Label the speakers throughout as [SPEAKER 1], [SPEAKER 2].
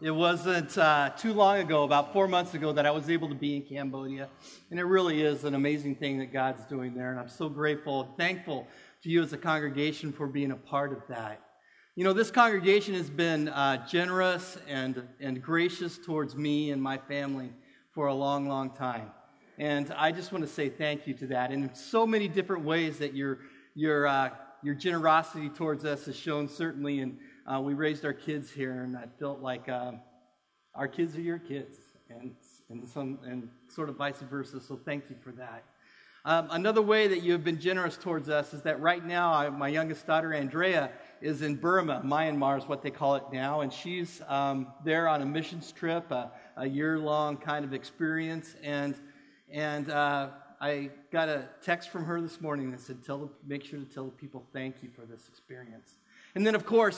[SPEAKER 1] It wasn't too long ago, about 4 months ago, that I was able to be in Cambodia. And it really is an amazing thing that God's doing there. And I'm so grateful and thankful to you as a congregation for being a part of that. You know, this congregation has been generous and gracious towards me and my family for a long, long time. And I just want to say thank you to that. And in so many different ways that your generosity towards us is shown, certainly. And we raised our kids here, and I felt like our kids are your kids, and sort of vice versa. So thank you for that. Another way that you have been generous towards us is that right now, my youngest daughter, Andrea, is in Burma. Myanmar is what they call it now, and she's there on a missions trip, a year-long kind of experience. And I got a text from her this morning that said, make sure to tell the people thank you for this experience. And then, of course,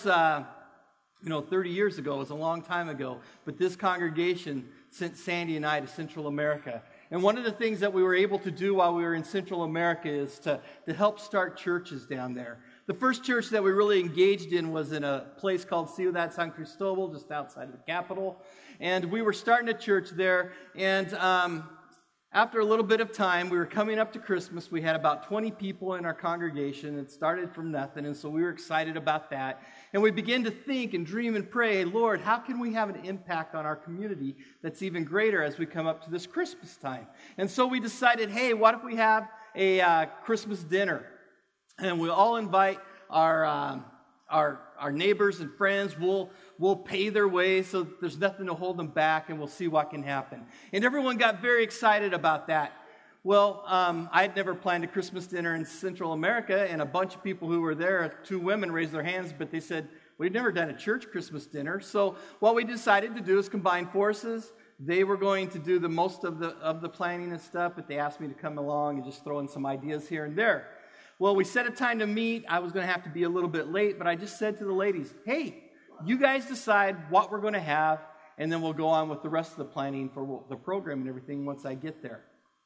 [SPEAKER 1] 30 years ago, it was a long time ago, but this congregation sent Sandy and I to Central America. And one of the things that we were able to do while we were in Central America is to help start churches down there. The first church that we really engaged in was in a place called Ciudad San Cristobal, just outside of the capital. And we were starting a church there, and after a little bit of time, we were coming up to Christmas. We had about 20 people in our congregation. It started from nothing, and so we were excited about that. And we began to think and dream and pray, Lord, how can we have an impact on our community that's even greater as we come up to this Christmas time? And so we decided, hey, what if we have a Christmas dinner? And we'll all invite our neighbors and friends. We'll pay their way so there's nothing to hold them back, and we'll see what can happen. And everyone got very excited about that. Well, I had never planned a Christmas dinner in Central America, and a bunch of people who were there, 2 women raised their hands, but they said, we've never done a church Christmas dinner. So what we decided to do is combine forces. They were going to do the most of the planning and stuff, but they asked me to come along and just throw in some ideas here and there. Well, we set a time to meet. I was going to have to be a little bit late, but I just said to the ladies, hey, you guys decide what we're going to have, and then we'll go on with the rest of the planning for the program and everything once I get there.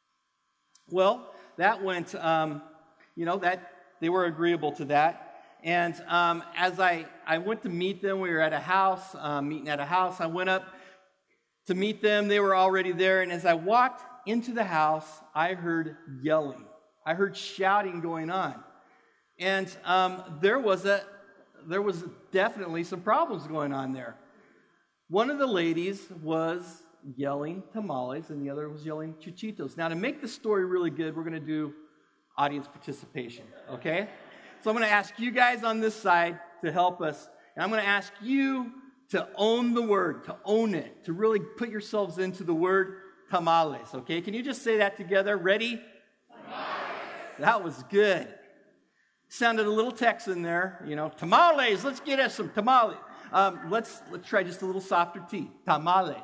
[SPEAKER 1] Well, that went, that they were agreeable to that. And as I went to meet them, we were at a house, meeting at a house. I went up to meet them. They were already there. And as I walked into the house, I heard yelling. I heard shouting going on. And there was definitely some problems going on there. One of the ladies was yelling tamales, and the other was yelling chuchitos. Now, to make the story really good, we're going to do audience participation, okay? So I'm going to ask you guys on this side to help us, and I'm going to ask you to own the word, to own it, to really put yourselves into the word tamales, okay? Can you just say that together? Ready? Tamales. That was good. Sounded a little Texan there, tamales, let's get us some tamales. Let's try just a little softer T, tamales.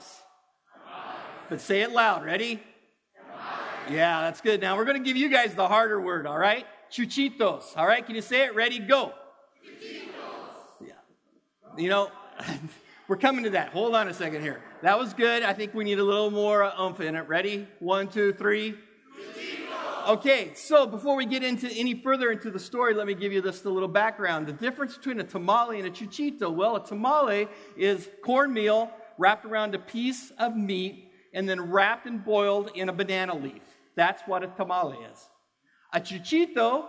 [SPEAKER 1] But say it loud. Ready? Yeah, that's good. Now, we're going to give you guys the harder word, all right? Chuchitos, all right? Can you say it? Ready? Go. Chuchitos. Yeah. We're coming to that. Hold on a second here. That was good. I think we need a little more oomph in it. Ready? 1, 2, 3. Chuchitos. Okay, so before we get into any further into the story, let me give you just a little background. The difference between a tamale and a chuchito. Well, a tamale is cornmeal wrapped around a piece of meat and then wrapped and boiled in a banana leaf. That's what a tamale is. A chuchito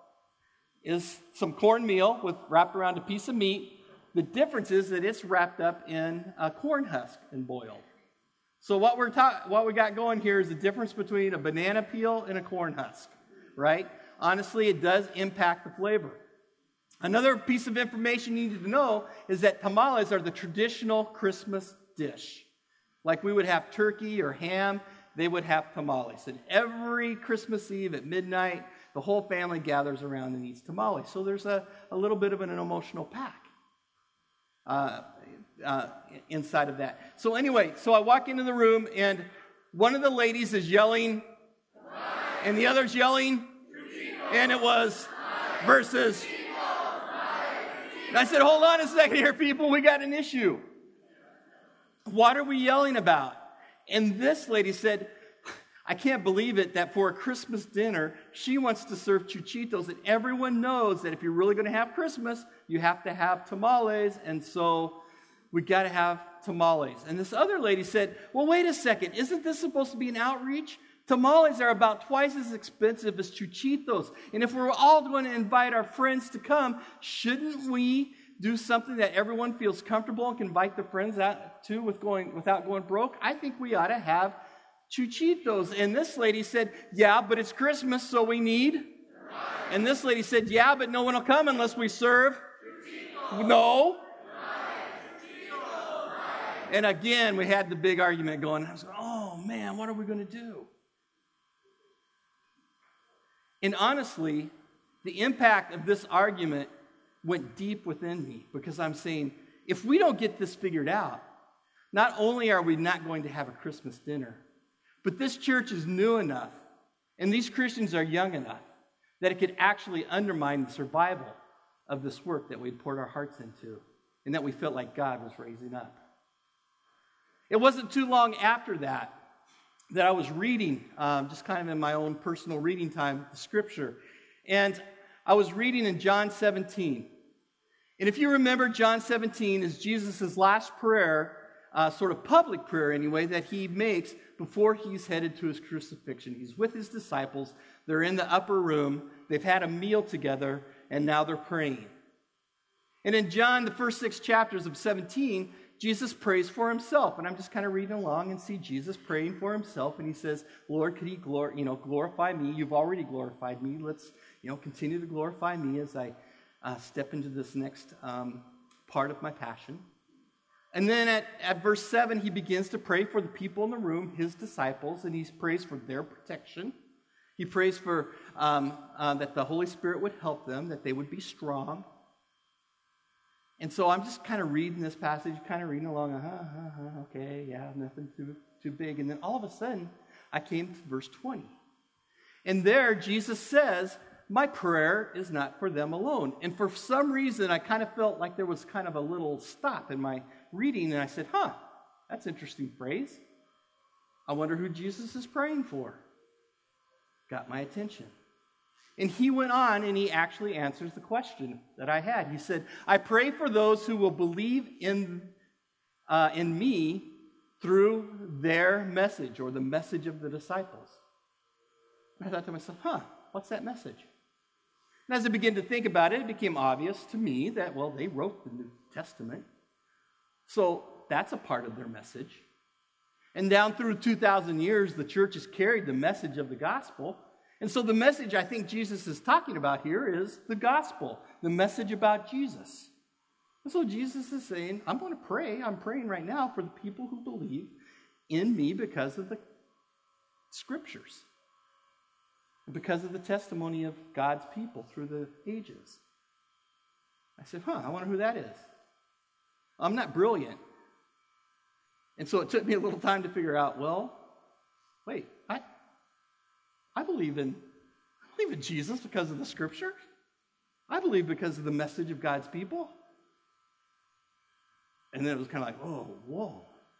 [SPEAKER 1] is some cornmeal wrapped around a piece of meat. The difference is that it's wrapped up in a corn husk and boiled. So what we got going here is the difference between a banana peel and a corn husk, right? Honestly, it does impact the flavor. Another piece of information you need to know is that tamales are the traditional Christmas dish. Like we would have turkey or ham, they would have tamales. And every Christmas Eve at midnight, the whole family gathers around and eats tamales. So there's a little bit of an emotional pack inside of that. So anyway, I walk into the room, and one of the ladies is yelling, and the other's yelling, and it was versus. And I said, hold on a second here, people, we got an issue. What are we yelling about? And this lady said, I can't believe it that for a Christmas dinner, she wants to serve chuchitos. And everyone knows that if you're really going to have Christmas, you have to have tamales. And so we got to have tamales. And this other lady said, well, wait a second. Isn't this supposed to be an outreach? Tamales are about twice as expensive as chuchitos. And if we're all going to invite our friends to come, shouldn't we do something that everyone feels comfortable and can invite their friends out to without going broke? I think we ought to have chuchitos. And this lady said, yeah, but it's Christmas, so we need. And this lady said, yeah, but no one will come unless we serve. No. And again, we had the big argument going. I was going, oh man, what are we going to do? And honestly, the impact of this argument went deep within me, because I'm saying, if we don't get this figured out, not only are we not going to have a Christmas dinner, but this church is new enough, and these Christians are young enough, that it could actually undermine the survival of this work that we'd poured our hearts into, and that we felt like God was raising up. It wasn't too long after that I was reading, just kind of in my own personal reading time, the scripture. And I was reading in John 17. And if you remember, John 17 is Jesus' last prayer, sort of public prayer anyway, that he makes before he's headed to his crucifixion. He's with his disciples. They're in the upper room. They've had a meal together, and now they're praying. And in John, the first 6 chapters of 17, Jesus prays for himself. And I'm just kind of reading along and see Jesus praying for himself. And he says, Lord, could he glorify me? You've already glorified me. Let's continue to glorify me as I step into this next part of my passion. And then at verse 7, he begins to pray for the people in the room, his disciples, and he prays for their protection. He prays for that the Holy Spirit would help them, that they would be strong. And so I'm just kind of reading this passage, kind of reading along, okay, yeah, nothing too big. And then all of a sudden, I came to verse 20. And there, Jesus says, my prayer is not for them alone. And for some reason, I kind of felt like there was kind of a little stop in my reading. And I said, that's an interesting phrase. I wonder who Jesus is praying for. Got my attention. And he went on and he actually answers the question that I had. He said, I pray for those who will believe in me through their message, or the message of the disciples. And I thought to myself, what's that message? And as I began to think about it, it became obvious to me that, well, they wrote the New Testament. So that's a part of their message. And down through 2,000 years, the church has carried the message of the gospel. And so the message I think Jesus is talking about here is the gospel, the message about Jesus. And so Jesus is saying, I'm going to pray. I'm praying right now for the people who believe in me because of the scriptures, because of the testimony of God's people through the ages. I said, I wonder who that is. I'm not brilliant. And so it took me a little time to figure out, well, wait, I believe in Jesus because of the scripture. I believe because of the message of God's people. And then it was kind of like, whoa.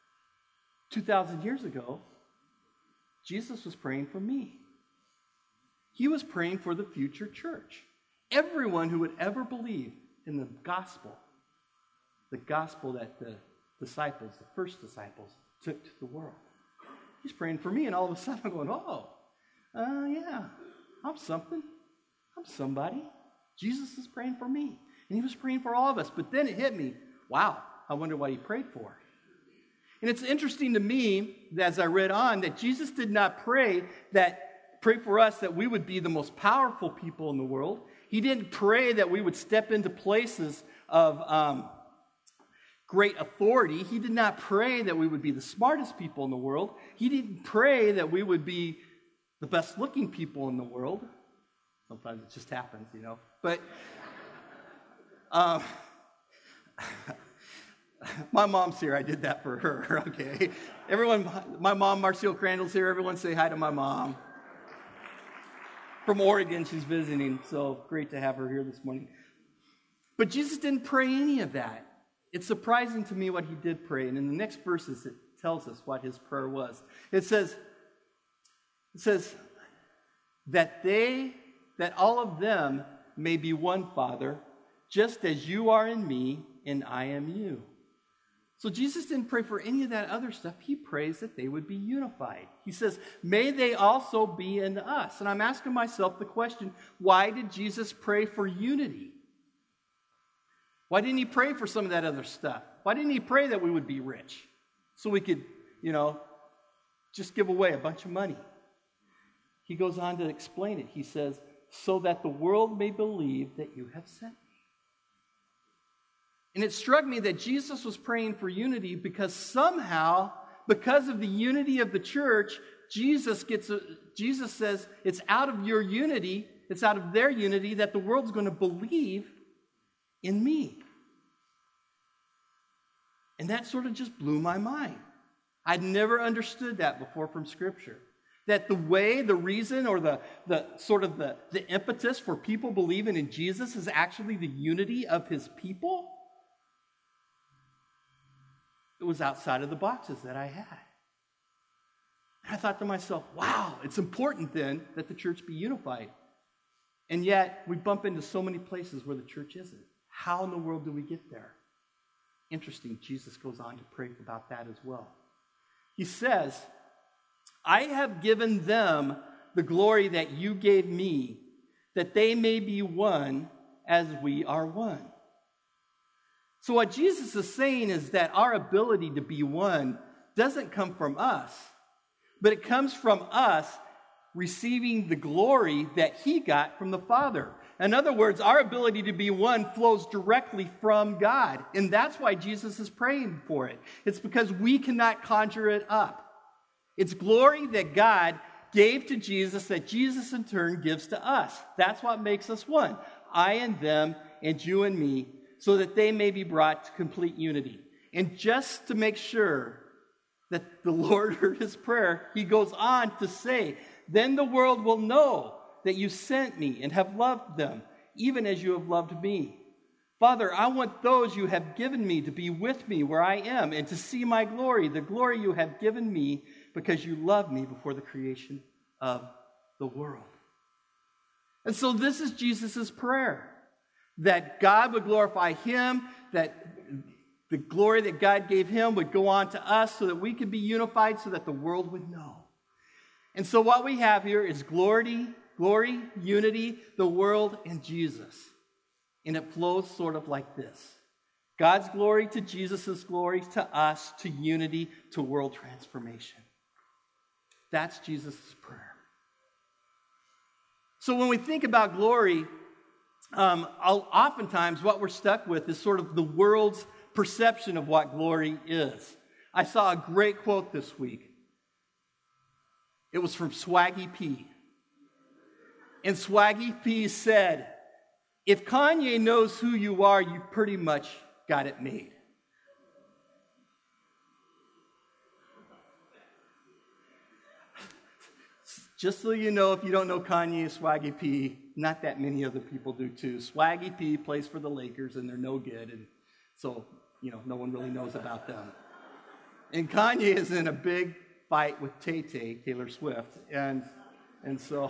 [SPEAKER 1] 2,000 years ago, Jesus was praying for me. He was praying for the future church. Everyone who would ever believe in the gospel that the disciples, the first disciples, took to the world. He's praying for me, and all of a sudden I'm going, yeah, I'm something. I'm somebody. Jesus is praying for me. And he was praying for all of us. But then it hit me, wow, I wonder what he prayed for. And it's interesting to me, as I read on, that Jesus did not pray for us that we would be the most powerful people in the world. He didn't pray that we would step into places of great authority. He did not pray that we would be the smartest people in the world. He didn't pray that we would be the best looking people in the world. Sometimes it just happens, But my mom's here. I did that for her, okay? Everyone, my mom, Marcelle Crandall's here. Everyone say hi to my mom. From Oregon, she's visiting, so great to have her here this morning. But Jesus didn't pray any of that. It's surprising to me what he did pray. And in the next verses, it tells us what his prayer was. It says that all of them may be one, Father, just as you are in me and I am you. So Jesus didn't pray for any of that other stuff. He prays that they would be unified. He says, may they also be in us. And I'm asking myself the question, why did Jesus pray for unity? Why didn't he pray for some of that other stuff? Why didn't he pray that we would be rich so we could, just give away a bunch of money? He goes on to explain it. He says, so that the world may believe that you have sent me. And it struck me that Jesus was praying for unity because somehow, because of the unity of the church, Jesus says it's out of your unity, it's out of their unity that the world's going to believe in me. And that sort of just blew my mind. I'd never understood that before from Scripture. That the reason, or the impetus for people believing in Jesus is actually the unity of his people. It was outside of the boxes that I had. And I thought to myself, wow, it's important then that the church be unified. And yet, we bump into so many places where the church isn't. How in the world do we get there? Interesting, Jesus goes on to pray about that as well. He says, I have given them the glory that you gave me, that they may be one as we are one. So what Jesus is saying is that our ability to be one doesn't come from us, but it comes from us receiving the glory that he got from the Father. In other words, our ability to be one flows directly from God, and that's why Jesus is praying for it. It's because we cannot conjure it up. It's glory that God gave to Jesus that Jesus in turn gives to us. That's what makes us one. I and them and you and me, so that they may be brought to complete unity. And just to make sure that the Lord heard his prayer, he goes on to say, then the world will know that you sent me and have loved them, even as you have loved me. Father, I want those you have given me to be with me where I am and to see my glory, the glory you have given me because you loved me before the creation of the world. And so this is Jesus' prayer, that God would glorify him, that the glory that God gave him would go on to us so that we could be unified so that the world would know. And so what we have here is glory, unity, the world, and Jesus. And it flows sort of like this. God's glory to Jesus' glory, to us, to unity, to world transformation. That's Jesus' prayer. So when we think about glory, oftentimes what we're stuck with is sort of the world's perception of what glory is. I saw a great quote this week. It was from Swaggy P. And Swaggy P said, if Kanye knows who you are, you pretty much got it made. Just so you know, if you don't know Kanye, Swaggy P, not that many other people do too. Swaggy P plays for the Lakers, and they're no good, and so, no one really knows about them. And Kanye is in a big fight with Tay-Tay, Taylor Swift, and so...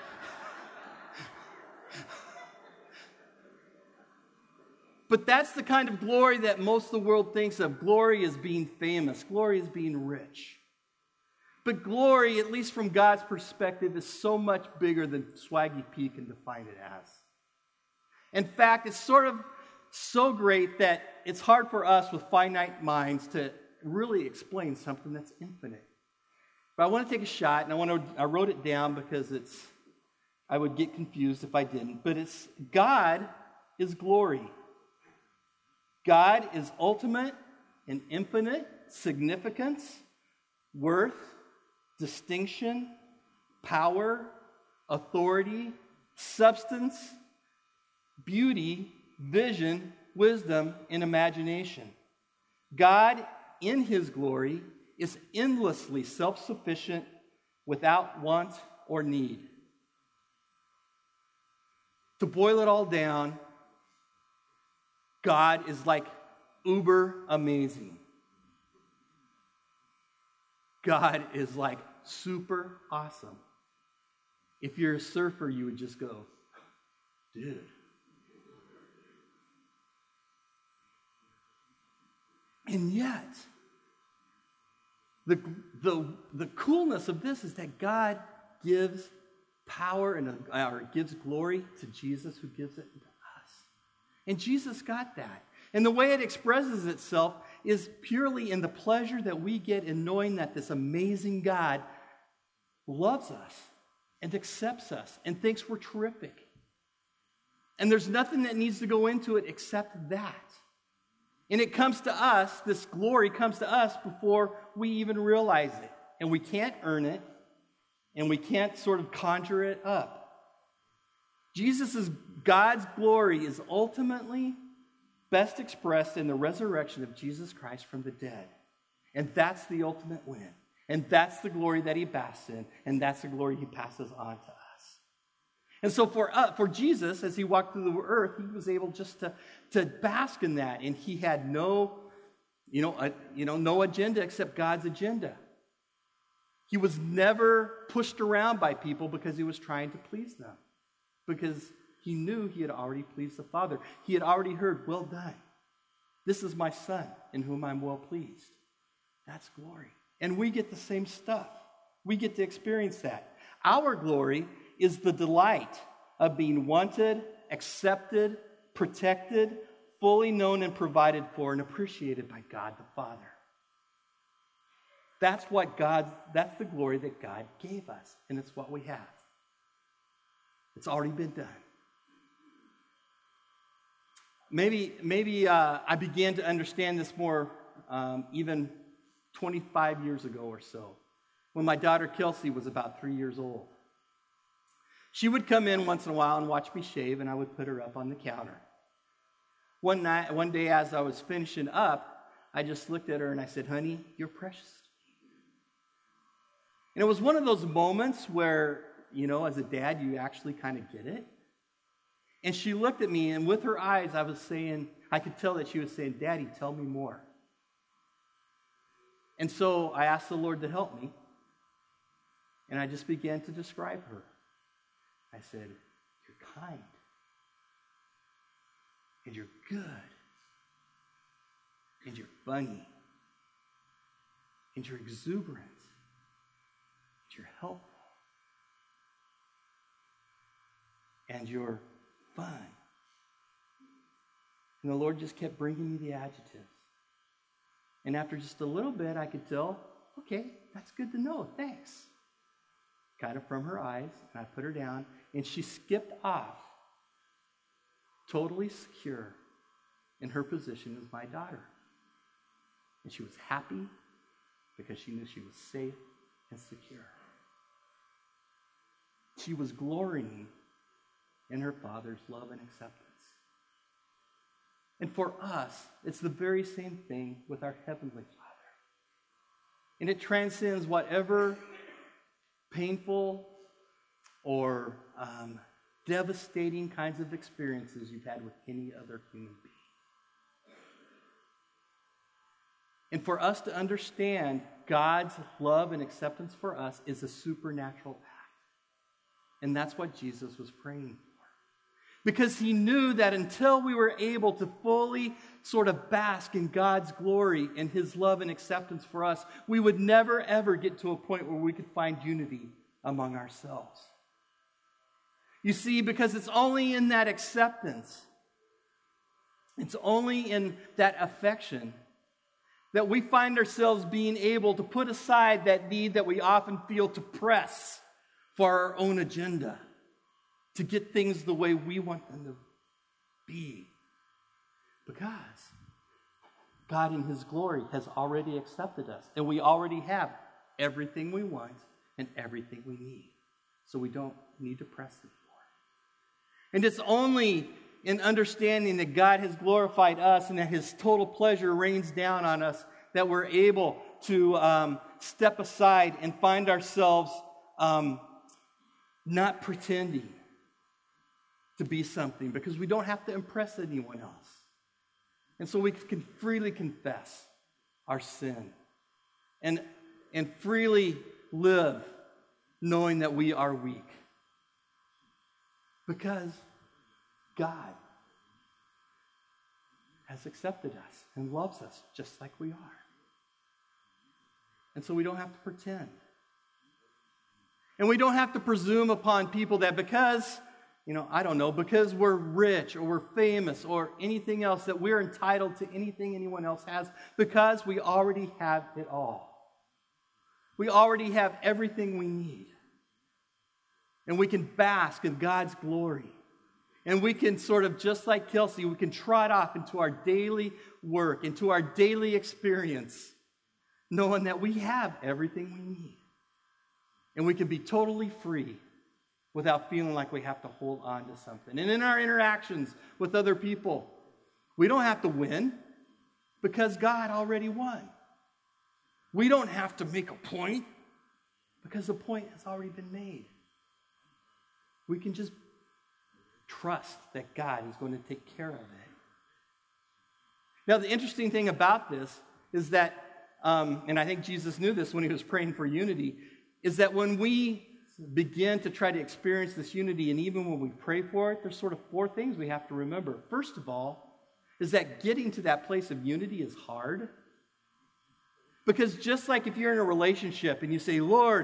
[SPEAKER 1] But that's the kind of glory that most of the world thinks of. Glory is being famous. Glory is being rich. But glory, at least from God's perspective, is so much bigger than Swaggy P can define it as. In fact, it's sort of so great that it's hard for us with finite minds to really explain something that's infinite. But I want to take a shot, and I wrote it down because I would get confused if I didn't. But it's God is glory. God is ultimate and infinite significance, worth, distinction, power, authority, substance, beauty, vision, wisdom, and imagination. God, in his glory, is endlessly self-sufficient, without want or need. To boil it all down, God is like uber amazing. God is like super awesome. If you're a surfer, you would just go, dude. And yet, the coolness of this is that God gives power or gives glory to Jesus, who gives it to us. And Jesus got that. And the way it expresses itself is purely in the pleasure that we get in knowing that this amazing God loves us and accepts us and thinks we're terrific. And there's nothing that needs to go into it except that. And it comes to us, this glory comes to us before we even realize it. And we can't earn it, and we can't sort of conjure it up. God's glory is ultimately best expressed in the resurrection of Jesus Christ from the dead. And that's the ultimate win. And that's the glory that he basks in, and that's the glory he passes on to us. And so for Jesus, as he walked through the earth, he was able just to bask in that, and he had no agenda except God's agenda. He was never pushed around by people because he was trying to please them, because he knew he had already pleased the Father. He had already heard, "Well done. This is my Son in whom I'm well pleased." That's glory. And we get the same stuff. We get to experience that. Our glory is the delight of being wanted, accepted, protected, fully known and provided for and appreciated by God the Father. That's the glory that God gave us, and it's what we have. It's already been done. Maybe I began to understand this more even 25 years ago or so, when my daughter Kelsey was about 3 years old. She would come in once in a while and watch me shave, and I would put her up on the counter. One day as I was finishing up, I just looked at her and I said, "Honey, you're precious." And it was one of those moments where, as a dad, you actually kind of get it. And she looked at me, and with her eyes, I could tell that she was saying, "Daddy, tell me more." And so I asked the Lord to help me, and I just began to describe her. I said, "You're kind, and you're good, and you're funny, and you're exuberant, and you're helpful, and you're fun." And the Lord just kept bringing me the adjectives. And after just a little bit, I could tell, okay, that's good to know, thanks. Got it from her eyes, and I put her down, and she skipped off, totally secure in her position as my daughter. And she was happy because she knew she was safe and secure. She was glorying in her Father's love and acceptance. And for us, it's the very same thing with our Heavenly Father. And it transcends whatever painful or devastating kinds of experiences you've had with any other human being. And for us to understand God's love and acceptance for us is a supernatural act. And that's what Jesus was praying for. Because he knew that until we were able to fully sort of bask in God's glory and his love and acceptance for us, we would never, ever get to a point where we could find unity among ourselves. You see, because it's only in that acceptance, it's only in that affection that we find ourselves being able to put aside that need that we often feel to press for our own agenda, to get things the way we want them to be. Because God in his glory has already accepted us, and we already have everything we want and everything we need. So we don't need to press anymore. And it's only in understanding that God has glorified us and that his total pleasure rains down on us that we're able to step aside and find ourselves not pretending to be something, because we don't have to impress anyone else. And so we can freely confess our sin and freely live knowing that we are weak. Because God has accepted us and loves us just like we are. And so we don't have to pretend. And we don't have to presume upon people that because, because we're rich or we're famous or anything else, that we're entitled to anything anyone else has, because we already have it all. We already have everything we need. And we can bask in God's glory. And we can sort of, just like Kelsey, we can trot off into our daily work, into our daily experience, knowing that we have everything we need. And we can be totally free without feeling like we have to hold on to something. And in our interactions with other people, we don't have to win because God already won. We don't have to make a point because the point has already been made. We can just trust that God is going to take care of it. Now, the interesting thing about this is that, and I think Jesus knew this when he was praying for unity, is that when we begin to try to experience this unity, and even when we pray for it, there's sort of 4 things we have to remember. First of all, is that getting to that place of unity is hard. Because just like if you're in a relationship and you say, Lord,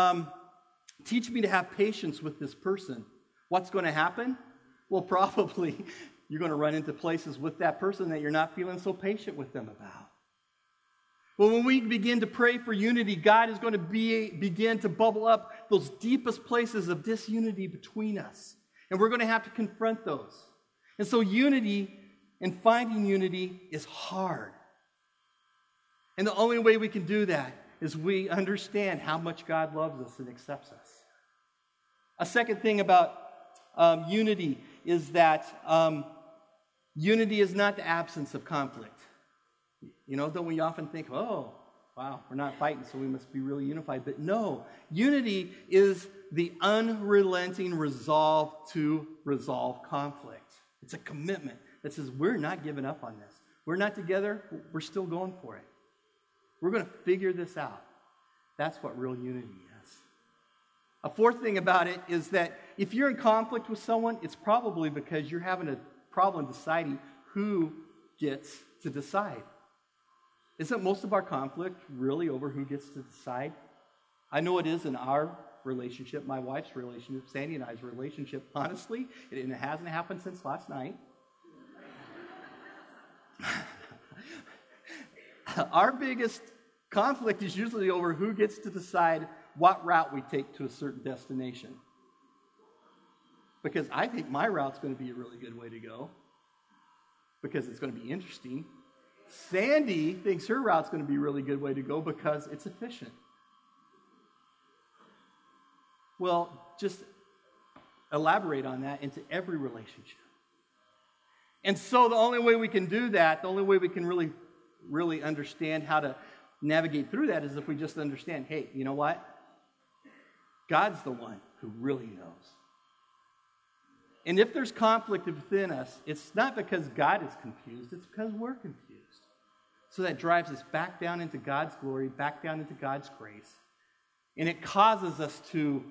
[SPEAKER 1] teach me to have patience with this person, what's going to happen? Well, probably you're going to run into places with that person that you're not feeling so patient with them about. Well, when we begin to pray for unity, God is going to begin to bubble up those deepest places of disunity between us. And we're going to have to confront those. And so unity and finding unity is hard. And the only way we can do that is we understand how much God loves us and accepts us. A second thing about unity is that unity is not the absence of conflict. Don't we often think, oh, wow, we're not fighting, so we must be really unified. But no, unity is the unrelenting resolve to resolve conflict. It's a commitment that says we're not giving up on this. We're not together, we're still going for it. We're going to figure this out. That's what real unity is. A fourth thing about it is that if you're in conflict with someone, it's probably because you're having a problem deciding who gets to decide. Isn't most of our conflict really over who gets to decide? I know it is in our relationship, my wife's relationship, Sandy and I's relationship. Honestly, it hasn't happened since last night. Our biggest conflict is usually over who gets to decide what route we take to a certain destination. Because I think my route's going to be a really good way to go. Because it's going to be interesting. Sandy thinks her route's going to be a really good way to go because it's efficient. Well, just elaborate on that into every relationship. And so the only way we can do that, the only way we can really understand how to navigate through that is if we just understand, hey, you know what? God's the one who really knows. And if there's conflict within us, it's not because God is confused, it's because we're confused. So that drives us back down into God's glory, back down into God's grace. And it causes us to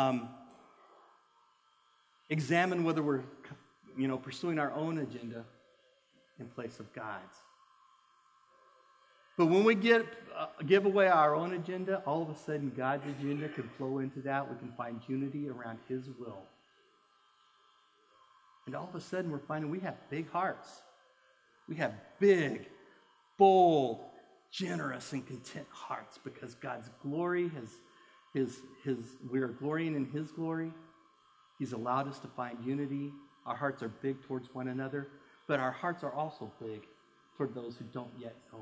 [SPEAKER 1] examine whether we're pursuing our own agenda in place of God's. But when we give away our own agenda, all of a sudden God's agenda can flow into that. We can find unity around His will. And all of a sudden we're finding we have big hearts. We have big, bold, generous, and content hearts because God's glory we are glorying in His glory. He's allowed us to find unity. Our hearts are big towards one another, but our hearts are also big toward those who don't yet know Him.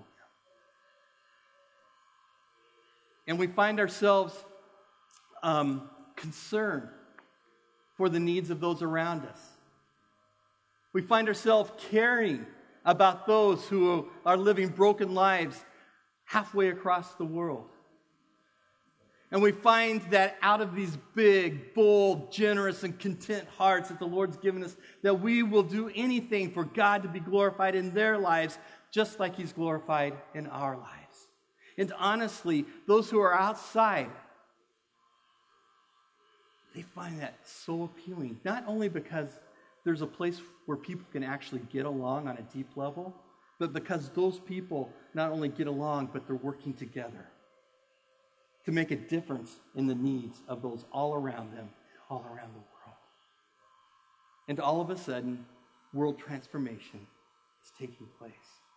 [SPEAKER 1] And we find ourselves concerned for the needs of those around us. We find ourselves caring about those who are living broken lives halfway across the world. And we find that out of these big, bold, generous, and content hearts that the Lord's given us, that we will do anything for God to be glorified in their lives, just like He's glorified in our lives. And honestly, those who are outside, they find that so appealing, not only because there's a place where people can actually get along on a deep level, but because those people not only get along, but they're working together to make a difference in the needs of those all around them, all around the world. And all of a sudden, world transformation is taking place.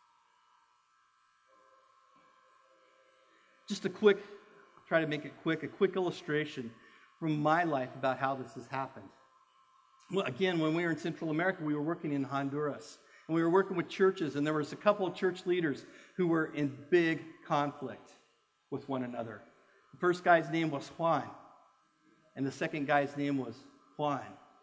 [SPEAKER 1] Just try to make it quick, a quick illustration from my life about how this has happened. Well, again, when we were in Central America, we were working in Honduras. And we were working with churches, and there was a couple of church leaders who were in big conflict with one another. The first guy's name was Juan, and the second guy's name was Juan.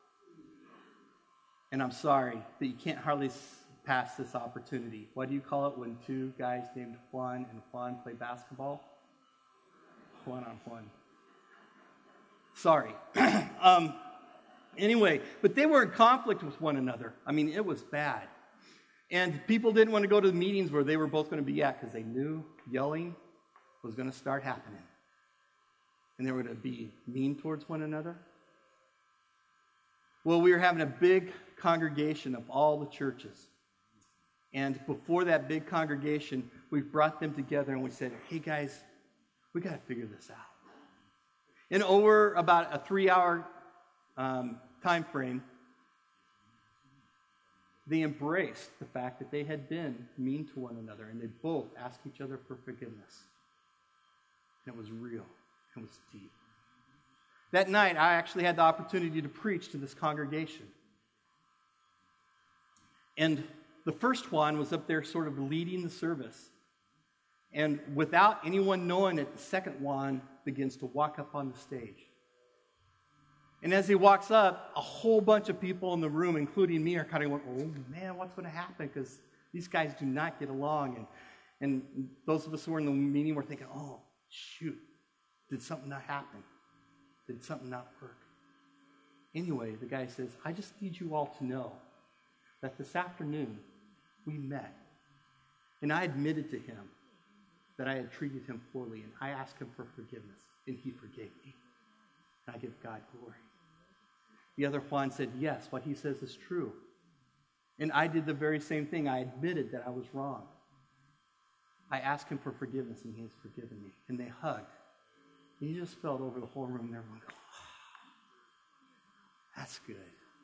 [SPEAKER 1] And I'm sorry that you can't hardly pass this opportunity. What do you call it when two guys named Juan and Juan play basketball? Juan on Juan. Sorry. Anyway, but they were in conflict with one another. I mean, it was bad. And people didn't want to go to the meetings where they were both going to be at because they knew yelling was going to start happening. And they were going to be mean towards one another. Well, we were having a big congregation of all the churches. And before that big congregation, we brought them together and we said, hey guys, we got to figure this out. And over about a 3-hour time frame, they embraced the fact that they had been mean to one another, and they both asked each other for forgiveness. And it was real. It was deep. That night, I actually had the opportunity to preach to this congregation. And the first one was up there sort of leading the service. And without anyone knowing it, the second one begins to walk up on the stage. And as he walks up, a whole bunch of people in the room, including me, are kind of going, oh man, what's going to happen? Because these guys do not get along. And those of us who were in the meeting were thinking, oh, shoot, did something not happen? Did something not work? Anyway, the guy says, I just need you all to know that this afternoon we met. And I admitted to him that I had treated him poorly, and I asked him for forgiveness, and he forgave me. And I give God glory. The other Juan said, yes, what he says is true. And I did the very same thing. I admitted that I was wrong. I asked him for forgiveness, and he has forgiven me. And they hugged. And you just felt over the whole room, and everyone go, oh, that's good.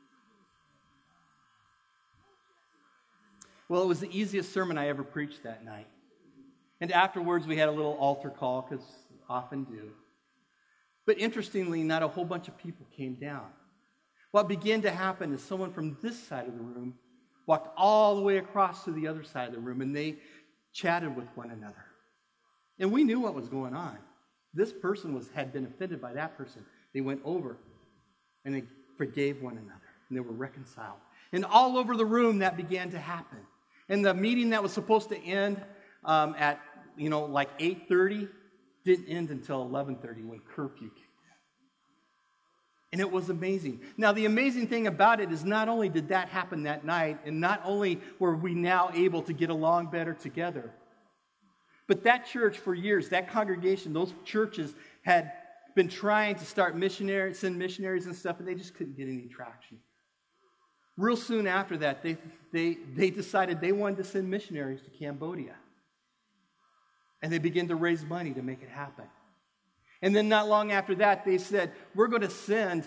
[SPEAKER 1] Well, it was the easiest sermon I ever preached that night. And afterwards, we had a little altar call, because often do. But interestingly, not a whole bunch of people came down. What began to happen is someone from this side of the room walked all the way across to the other side of the room, and they chatted with one another. And we knew what was going on. This person had been offended by that person. They went over, and they forgave one another, and they were reconciled. And all over the room, that began to happen. And the meeting that was supposed to end at, like 8:30 didn't end until 11:30 when curfew kicked in. And it was amazing. Now, the amazing thing about it is not only did that happen that night, and not only were we now able to get along better together, but that church for years, that congregation, those churches had been trying to send missionaries and stuff, and they just couldn't get any traction. Real soon after that, they decided they wanted to send missionaries to Cambodia. And they began to raise money to make it happen. And then not long after that, they said, we're going to send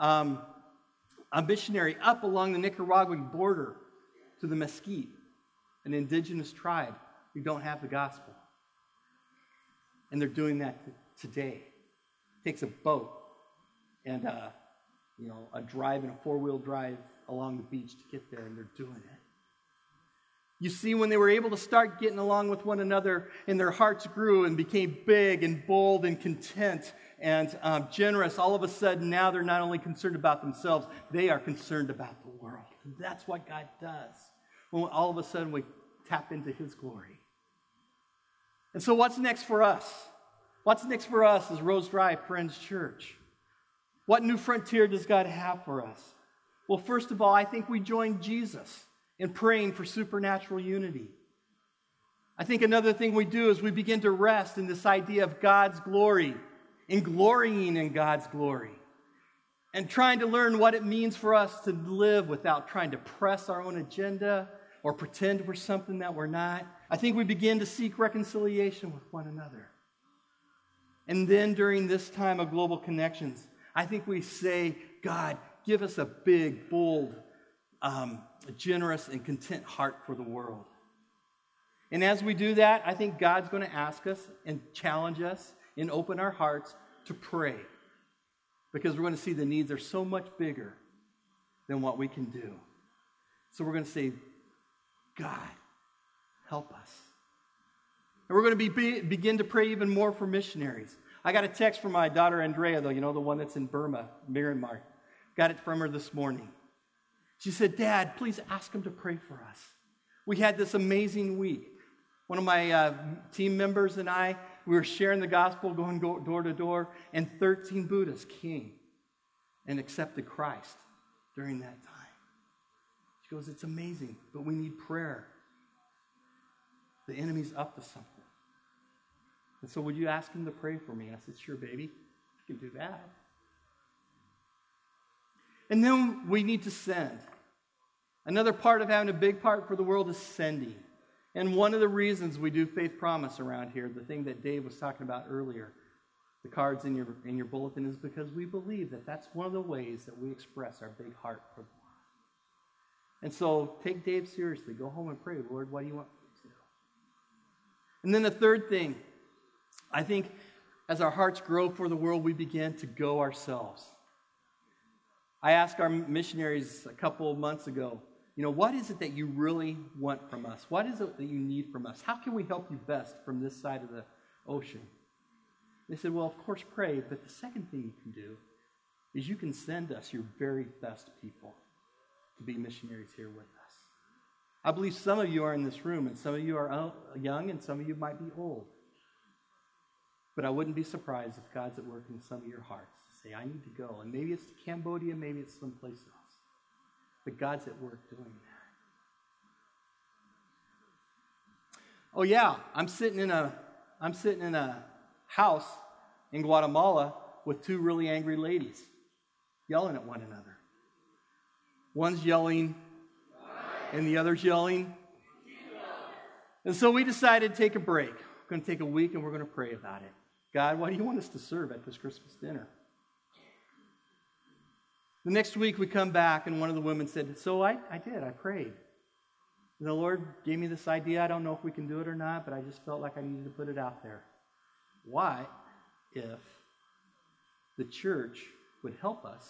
[SPEAKER 1] a missionary up along the Nicaraguan border to the Mesquite, an indigenous tribe who don't have the gospel. And they're doing that today. It takes a boat and a drive and a 4-wheel drive along the beach to get there, and they're doing it. You see, when they were able to start getting along with one another and their hearts grew and became big and bold and content and generous, all of a sudden now they're not only concerned about themselves, they are concerned about the world. And that's what God does when all of a sudden we tap into His glory. And so what's next for us? What's next for us as Rose Drive Friends Church? What new frontier does God have for us? Well, first of all, I think we join Jesus in praying for supernatural unity. I think another thing we do is we begin to rest in this idea of God's glory and glorying in God's glory. and trying to learn what it means for us to live without trying to press our own agenda or pretend we're something that we're not, I think we begin to seek reconciliation with one another. And then during this time of global connections, I think we say, God, give us a big, bold, generous, and content heart for the world. And as we do that, I think God's going to ask us and challenge us and open our hearts to pray. Because we're going to see the needs are so much bigger than what we can do. So we're going to say, God, help us. And we're going to begin to pray even more for missionaries. I got a text from my daughter Andrea, though, the one that's in Burma, Myanmar. Got it from her this morning. She said, Dad, please ask him to pray for us. We had this amazing week. One of my team members and I, we were sharing the gospel, going door to door, and 13 Buddhists came and accepted Christ during that time. She goes, it's amazing, but we need prayer. The enemy's up to something. And so would you ask him to pray for me? And I said, sure, baby, you can do that. And then we need to send. Another part of having a big part for the world is sending. And one of the reasons we do Faith Promise around here, the thing that Dave was talking about earlier, the cards in your bulletin, is because we believe that that's one of the ways that we express our big heart for the world. And so take Dave seriously. Go home and pray, Lord, what do you want me to do? And then the third thing, I think as our hearts grow for the world, we begin to go ourselves. I asked our missionaries a couple of months ago, what is it that you really want from us? What is it that you need from us? How can we help you best from this side of the ocean? They said, well, of course, pray, but the second thing you can do is you can send us your very best people to be missionaries here with us. I believe some of you are in this room, and some of you are young, and some of you might be old. But I wouldn't be surprised if God's at work in some of your hearts to say, I need to go. And maybe it's to Cambodia, maybe it's someplace else. But God's at work doing that. Oh yeah, I'm sitting in a house in Guatemala with two really angry ladies yelling at one another. One's yelling, and the other's yelling. And so we decided to take a break. We're going to take a week and we're going to pray about it. God, what do you want us to serve at this Christmas dinner? The next week we come back and one of the women said, so I did, I prayed. And the Lord gave me this idea. I don't know if we can do it or not, but I just felt like I needed to put it out there. Why, if the church would help us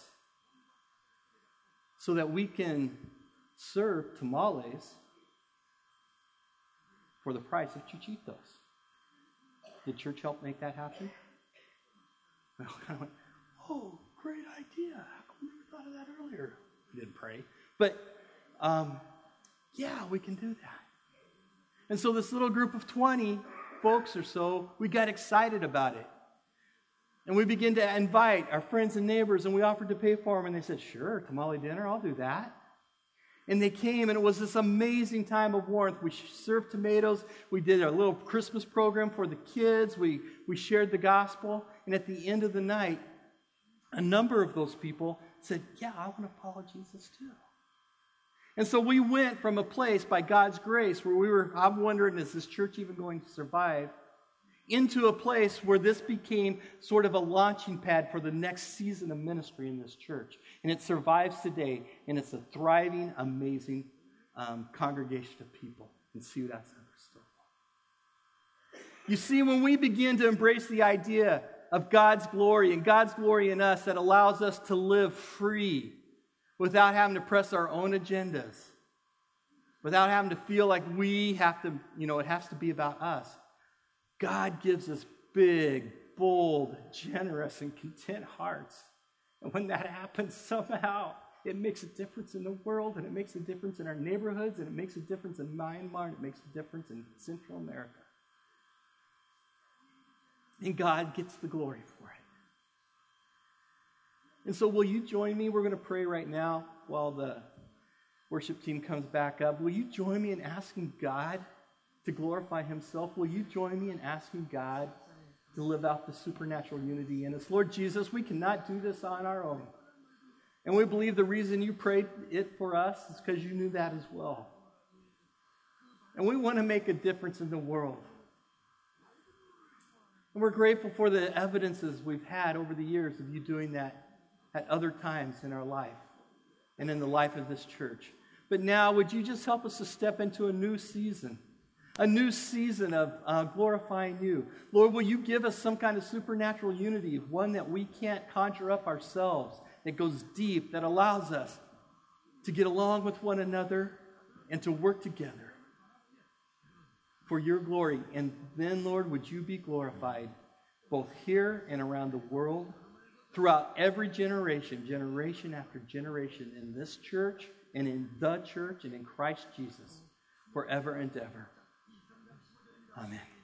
[SPEAKER 1] so that we can serve tamales for the price of chichitos? Did church help make that happen? I kind of went, oh, great idea. How come we never thought of that earlier? We didn't pray. But, yeah, we can do that. And so this little group of 20 folks or so, we got excited about it. And we began to invite our friends and neighbors, and we offered to pay for them. And they said, sure, tamale dinner, I'll do that. And they came, and it was this amazing time of warmth. We served tomatoes. We did a little Christmas program for the kids. We shared the gospel. And at the end of the night, a number of those people said, yeah, I want to follow Jesus too. And so we went from a place, by God's grace, where I'm wondering, is this church even going to survive, into a place where this became sort of a launching pad for the next season of ministry in this church. And it survives today, and it's a thriving, amazing congregation of people in Ciudad San Cristobal. You see, when we begin to embrace the idea of God's glory and God's glory in us that allows us to live free without having to press our own agendas, without having to feel like we have to, it has to be about us, God gives us big, bold, generous, and content hearts. And when that happens, somehow it makes a difference in the world, and it makes a difference in our neighborhoods, and it makes a difference in Myanmar, and it makes a difference in Central America. And God gets the glory for it. And so will you join me? We're going to pray right now while the worship team comes back up. Will you join me in asking God to glorify himself? Will you join me in asking God to live out the supernatural unity in us? Lord Jesus, we cannot do this on our own. And we believe the reason you prayed it for us is because you knew that as well. And we want to make a difference in the world. And we're grateful for the evidences we've had over the years of you doing that at other times in our life and in the life of this church. But now, would you just help us to step into a new season of glorifying you. Lord, will you give us some kind of supernatural unity, one that we can't conjure up ourselves, that goes deep, that allows us to get along with one another and to work together for your glory. And then, Lord, would you be glorified both here and around the world, throughout every generation, generation after generation, in this church and in the church and in Christ Jesus, forever and ever. Amen.